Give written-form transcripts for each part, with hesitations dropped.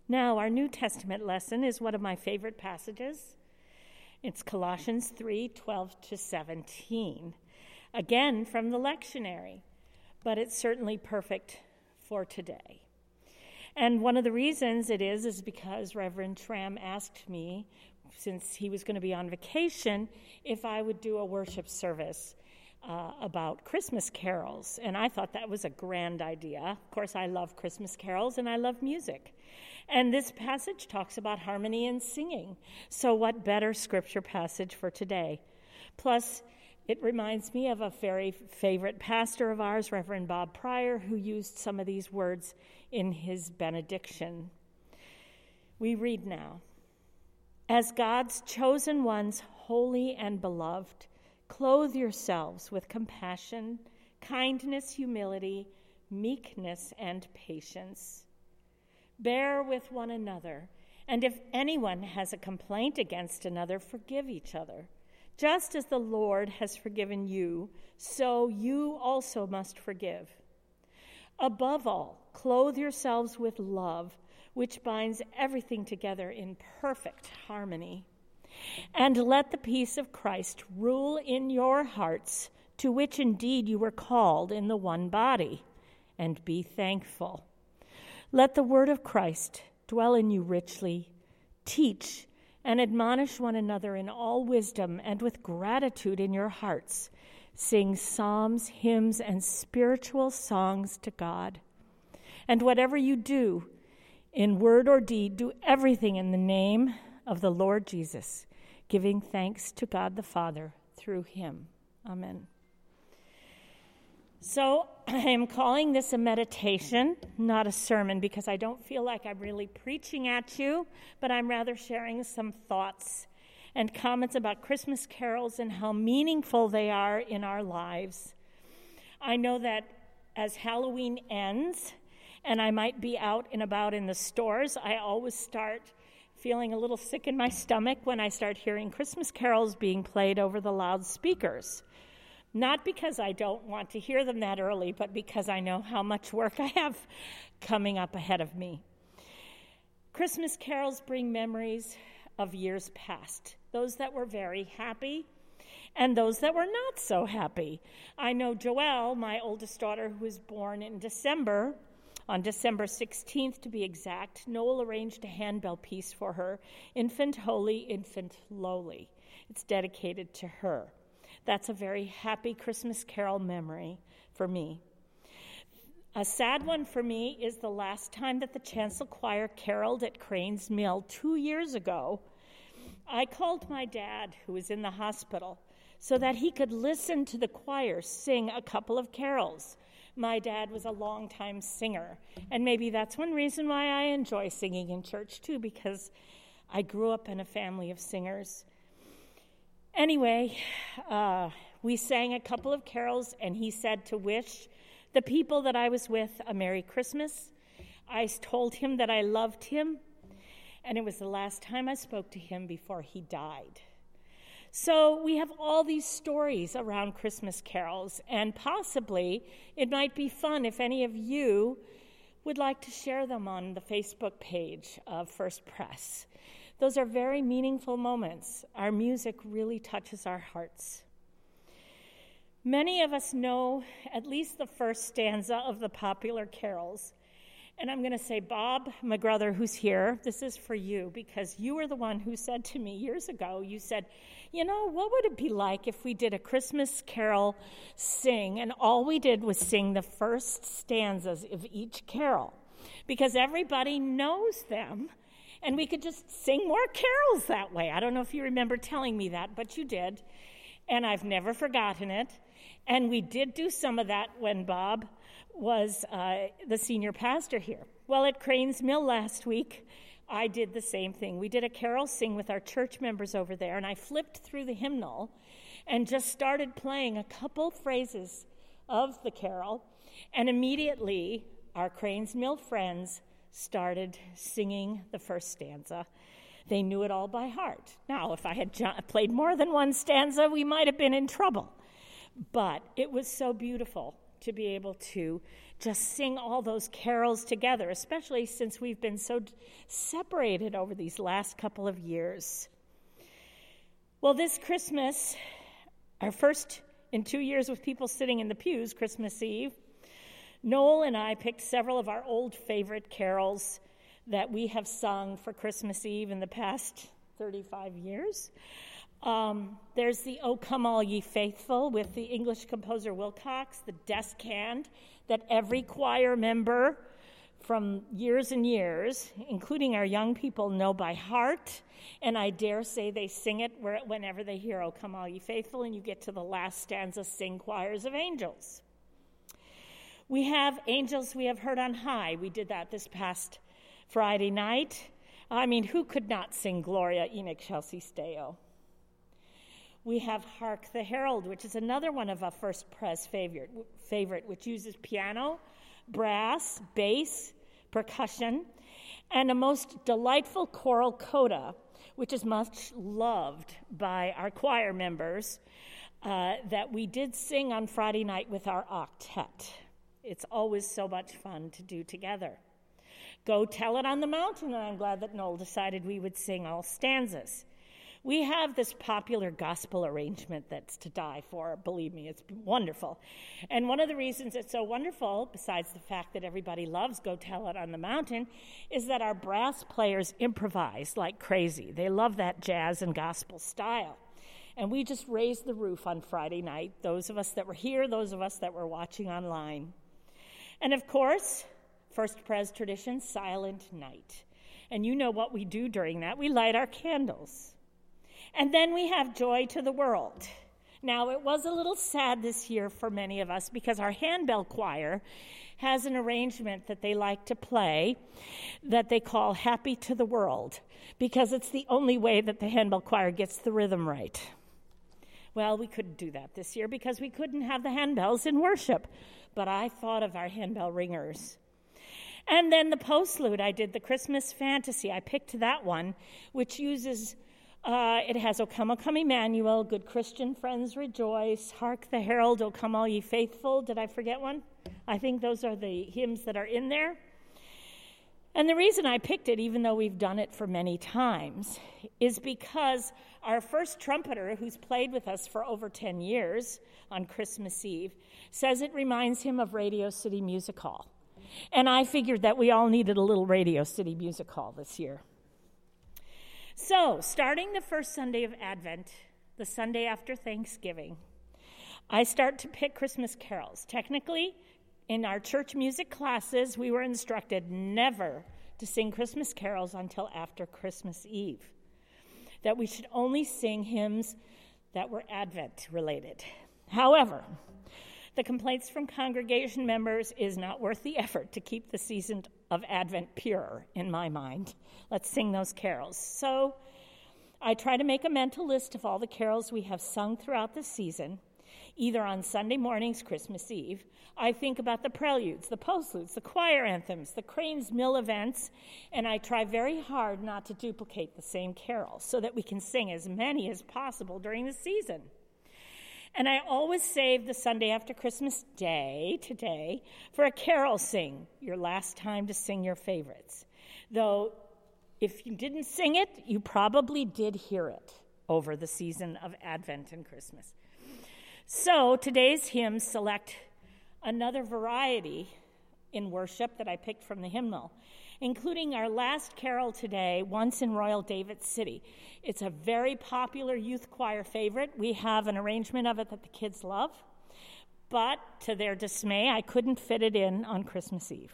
Now, our New Testament lesson is one of my favorite passages. It's Colossians 3:12-17, again from the lectionary, but it's certainly perfect for today. And one of the reasons it is because Reverend Tram asked me, since he was going to be on vacation, if I would do a worship service about Christmas carols. And I thought that was a grand idea. Of course, I love Christmas carols and I love music. And this passage talks about harmony and singing. So what better scripture passage for today? Plus, it reminds me of a very favorite pastor of ours, Reverend Bob Pryor, who used some of these words in his benediction. We read now, "As God's chosen ones, holy and beloved, clothe yourselves with compassion, kindness, humility, meekness, and patience. Bear with one another, and if anyone has a complaint against another, forgive each other. Just as the Lord has forgiven you, so you also must forgive. Above all, clothe yourselves with love, which binds everything together in perfect harmony. And let the peace of Christ rule in your hearts, to which indeed you were called in the one body, and be thankful. Let the word of Christ dwell in you richly. Teach and admonish one another in all wisdom, and with gratitude in your hearts, sing psalms, hymns, and spiritual songs to God. And whatever you do, in word or deed, do everything in the name of the Lord Jesus, giving thanks to God the Father through him." Amen. So I am calling this a meditation, not a sermon, because I don't feel like I'm really preaching at you, but I'm rather sharing some thoughts and comments about Christmas carols and how meaningful they are in our lives. I know that as Halloween ends, and I might be out and about in the stores, I always start feeling a little sick in my stomach when I start hearing Christmas carols being played over the loudspeakers. Not because I don't want to hear them that early, but because I know how much work I have coming up ahead of me. Christmas carols bring memories of years past, those that were very happy and those that were not so happy. I know Joelle, my oldest daughter, who was born in December, on December 16th to be exact, Noel arranged a handbell piece for her, Infant Holy, Infant Lowly. It's dedicated to her. That's a very happy Christmas carol memory for me. A sad one for me is the last time that the chancel choir caroled at Cranes Mill 2 years ago. I called my dad, who was in the hospital, so that he could listen to the choir sing a couple of carols. My dad was a longtime singer, and maybe that's one reason why I enjoy singing in church too, because I grew up in a family of singers. Anyway, we sang a couple of carols, and he said to wish the people that I was with a Merry Christmas. I told him that I loved him, and it was the last time I spoke to him before he died. So we have all these stories around Christmas carols, and possibly it might be fun if any of you would like to share them on the Facebook page of First Press. Those are very meaningful moments. Our music really touches our hearts. Many of us know at least the first stanza of the popular carols. And I'm going to say, Bob, my brother who's here, this is for you, because you were the one who said to me years ago, you said, what would it be like if we did a Christmas carol sing, and all we did was sing the first stanzas of each carol, because everybody knows them, and we could just sing more carols that way. I don't know if you remember telling me that, but you did, and I've never forgotten it. And we did do some of that when Bob was the senior pastor here. Well, at Cranes Mill last week, I did the same thing. We did a carol sing with our church members over there, and I flipped through the hymnal and just started playing a couple phrases of the carol, and immediately our Cranes Mill friends started singing the first stanza. They knew it all by heart. Now, if I had played more than one stanza, we might have been in trouble. But it was so beautiful to be able to just sing all those carols together, especially since we've been so separated over these last couple of years. Well, this Christmas, our first in 2 years with people sitting in the pews, Christmas Eve, Noel and I picked several of our old favorite carols that we have sung for Christmas Eve in the past 35 years. There's the O Come All Ye Faithful with the English composer Wilcox, the descant that every choir member from years and years, including our young people, know by heart. And I dare say they sing it whenever they hear O Come All Ye Faithful, and you get to the last stanza, sing choirs of angels. We have Angels We Have Heard on High. We did that this past Friday night. I mean, who could not sing Gloria in Excelsis Deo? We have Hark the Herald, which is another one of our First Pres favorite, which uses piano, brass, bass, percussion, and a most delightful choral coda, which is much loved by our choir members, that we did sing on Friday night with our octet. It's always so much fun to do together. Go Tell It on the Mountain, and I'm glad that Noel decided we would sing all stanzas. We have this popular gospel arrangement that's to die for. Believe me, it's wonderful. And one of the reasons it's so wonderful, besides the fact that everybody loves Go Tell It on the Mountain, is that our brass players improvise like crazy. They love that jazz and gospel style. And we just raised the roof on Friday night, those of us that were here, those of us that were watching online. And of course, First Pres tradition, Silent Night. And you know what we do during that. We light our candles. And then we have Joy to the World. Now, it was a little sad this year for many of us because our handbell choir has an arrangement that they like to play that they call Happy to the World, because it's the only way that the handbell choir gets the rhythm right. Well, we couldn't do that this year because we couldn't have the handbells in worship, but I thought of our handbell ringers. And then the postlude, I did the Christmas Fantasy. I picked that one, which uses... it has O Come, O Come Emmanuel, Good Christian Friends Rejoice, Hark the Herald, O Come All Ye Faithful. Did I forget one? I think those are the hymns that are in there. And the reason I picked it, even though we've done it for many times, is because our first trumpeter, who's played with us for over 10 years on Christmas Eve, says it reminds him of Radio City Music Hall. And I figured that we all needed a little Radio City Music Hall this year. So, starting the first Sunday of Advent, the Sunday after Thanksgiving, I start to pick Christmas carols. Technically, in our church music classes, we were instructed never to sing Christmas carols until after Christmas Eve, that we should only sing hymns that were Advent-related. However, the complaints from congregation members is not worth the effort to keep the season of Advent pure, in my mind. Let's sing those carols. So I try to make a mental list of all the carols we have sung throughout the season, either on Sunday mornings, Christmas Eve. I think about the preludes, the postludes, the choir anthems, the Cranes Mill events, and I try very hard not to duplicate the same carols so that we can sing as many as possible during the season. And I always save the Sunday after Christmas Day, today, for a carol sing, your last time to sing your favorites. Though, if you didn't sing it, you probably did hear it over the season of Advent and Christmas. So, today's hymns select another variety in worship that I picked from the hymnal, including our last carol today, Once in Royal David City. It's a very popular youth choir favorite. We have an arrangement of it that the kids love, but to their dismay, I couldn't fit it in on Christmas Eve.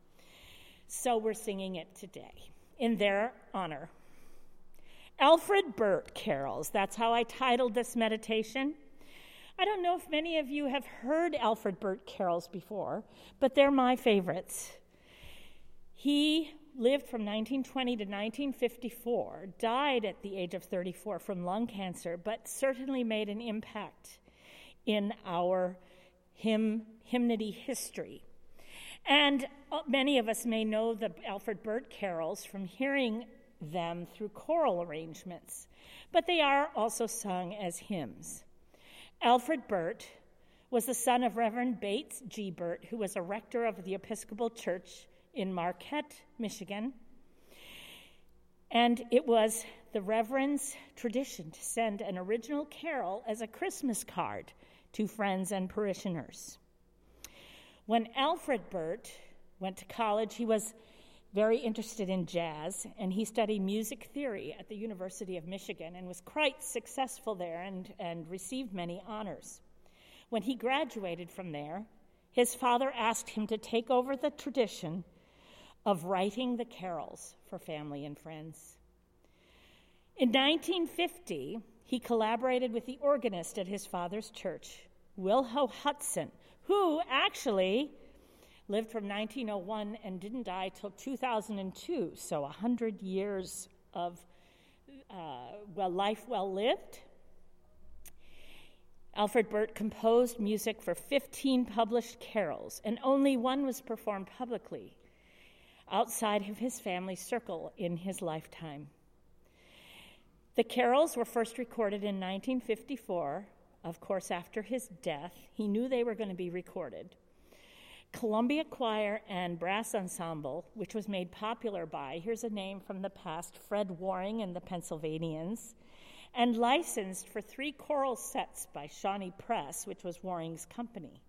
So we're singing it today in their honor. Alfred Burt carols, that's how I titled this meditation. I don't know if many of you have heard Alfred Burt carols before, but they're my favorites. He lived from 1920 to 1954, died at the age of 34 from lung cancer, but certainly made an impact in our hymnody history. And many of us may know the Alfred Burt carols from hearing them through choral arrangements, but they are also sung as hymns. Alfred Burt was the son of Reverend Bates G. Burt, who was a rector of the Episcopal Church in Marquette, Michigan. And it was the Reverend's tradition to send an original carol as a Christmas card to friends and parishioners. When Alfred Burt went to college, he was very interested in jazz, and he studied music theory at the University of Michigan and was quite successful there and received many honors. When he graduated from there, his father asked him to take over the tradition of writing the carols for family and friends. In 1950, he collaborated with the organist at his father's church, Wilho Hudson, who actually lived from 1901 and didn't die till 2002, so 100 years of life well lived. Alfred Burt composed music for 15 published carols, and only one was performed publicly outside of his family circle in his lifetime. The carols were first recorded in 1954, of course, after his death. He knew they were going to be recorded. Columbia Choir and Brass Ensemble, which was made popular by, here's a name from the past, Fred Waring and the Pennsylvanians, and licensed for 3 choral sets by Shawnee Press, which was Waring's company.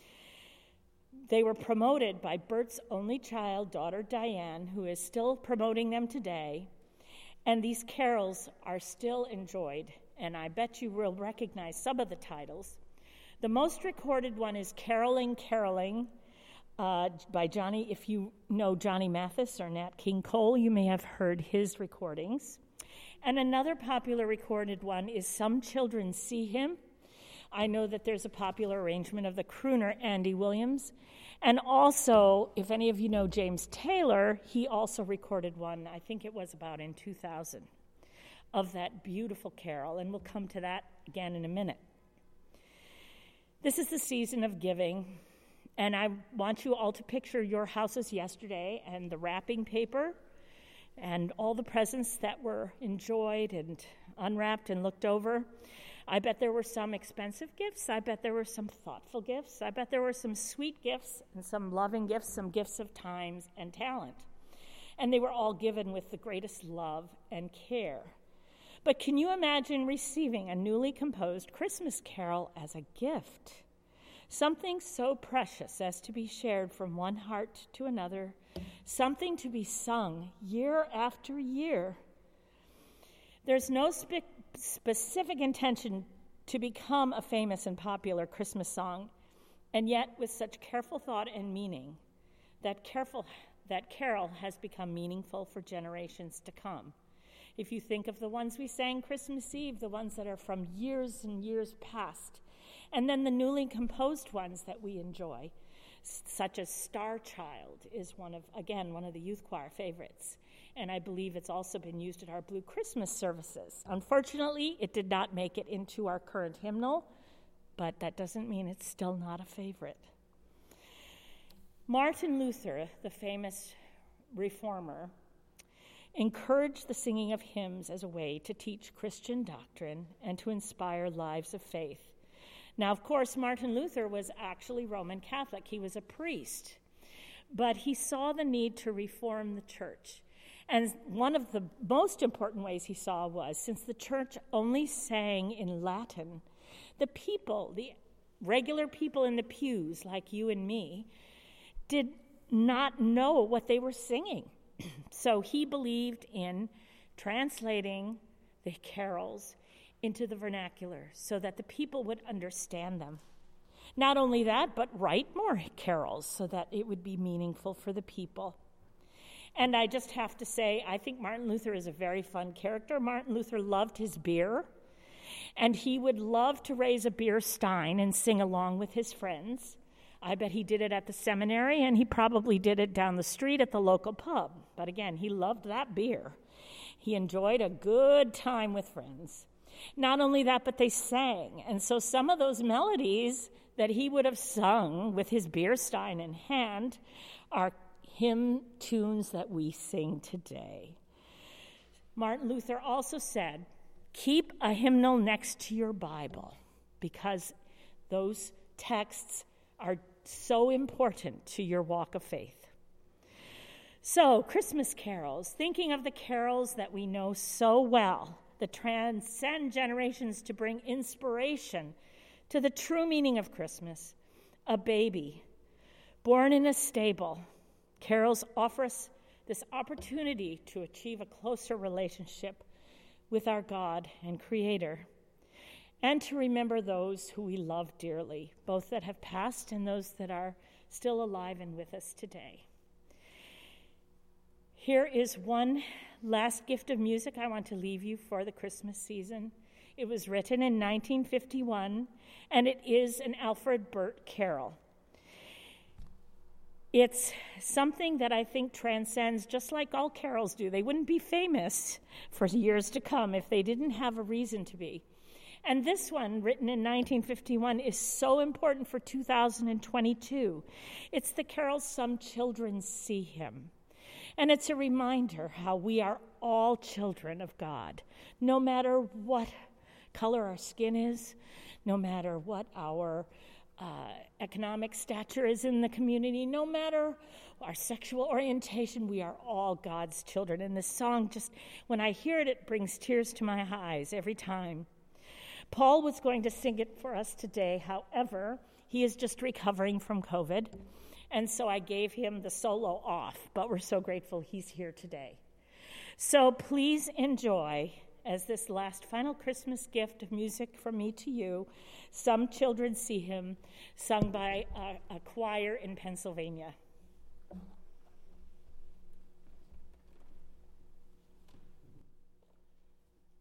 They were promoted by Burt's only child, daughter Diane, who is still promoting them today, and these carols are still enjoyed, and I bet you will recognize some of the titles. The most recorded one is Caroling, Caroling, by Johnny. If you know Johnny Mathis or Nat King Cole, you may have heard his recordings. And another popular recorded one is Some Children See Him. I know that there's a popular arrangement of the crooner Andy Williams. And also, if any of you know James Taylor, he also recorded one, I think it was about in 2000, of that beautiful carol. And we'll come to that again in a minute. This is the season of giving. And I want you all to picture your houses yesterday and the wrapping paper and all the presents that were enjoyed and unwrapped and looked over. I bet there were some expensive gifts. I bet there were some thoughtful gifts. I bet there were some sweet gifts and some loving gifts, some gifts of time and talent. And they were all given with the greatest love and care. But can you imagine receiving a newly composed Christmas carol as a gift? Something so precious as to be shared from one heart to another, something to be sung year after year. There's no specific intention to become a famous and popular Christmas song, and yet with such careful thought and meaning, that carol has become meaningful for generations to come. If you think of the ones we sang Christmas Eve, the ones that are from years and years past, and then the newly composed ones that we enjoy, such as Star Child is one of the youth choir favorites. And I believe it's also been used at our Blue Christmas services. Unfortunately, it did not make it into our current hymnal, but that doesn't mean it's still not a favorite. Martin Luther, the famous reformer, encouraged the singing of hymns as a way to teach Christian doctrine and to inspire lives of faith. Now, of course, Martin Luther was actually Roman Catholic. He was a priest, but he saw the need to reform the church. And one of the most important ways he saw was, since the church only sang in Latin, the regular people in the pews, like you and me, did not know what they were singing. So he believed in translating the carols into the vernacular so that the people would understand them. Not only that, but write more carols so that it would be meaningful for the people. And I just have to say, I think Martin Luther is a very fun character. Martin Luther loved his beer, and he would love to raise a beer stein and sing along with his friends. I bet he did it at the seminary, and he probably did it down the street at the local pub. But again, he loved that beer. He enjoyed a good time with friends. Not only that, but they sang. And so some of those melodies that he would have sung with his beer stein in hand are hymn tunes that we sing today. Martin Luther also said, keep a hymnal next to your Bible, because those texts are so important to your walk of faith. So, Christmas carols, thinking of the carols that we know so well, that transcend generations to bring inspiration to the true meaning of Christmas. A baby born in a stable. Carols offer us this opportunity to achieve a closer relationship with our God and Creator, and to remember those who we love dearly, both that have passed and those that are still alive and with us today. Here is one last gift of music I want to leave you for the Christmas season. It was written in 1951, and it is an Alfred Burt carol. It's something that I think transcends, just like all carols do. They wouldn't be famous for years to come if they didn't have a reason to be. And this one, written in 1951, is so important for 2022. It's the carol, Some Children See Him. And it's a reminder how we are all children of God, no matter what color our skin is, no matter what our economic stature is in the community, no matter our sexual orientation, we are all God's children. And this song, just when I hear it, it brings tears to my eyes every time. Paul was going to sing it for us today. However, he is just recovering from COVID. And so I gave him the solo off, but we're so grateful he's here today. So please enjoy, as this last final Christmas gift of music from me to you, Some Children See Him, sung by a choir in Pennsylvania.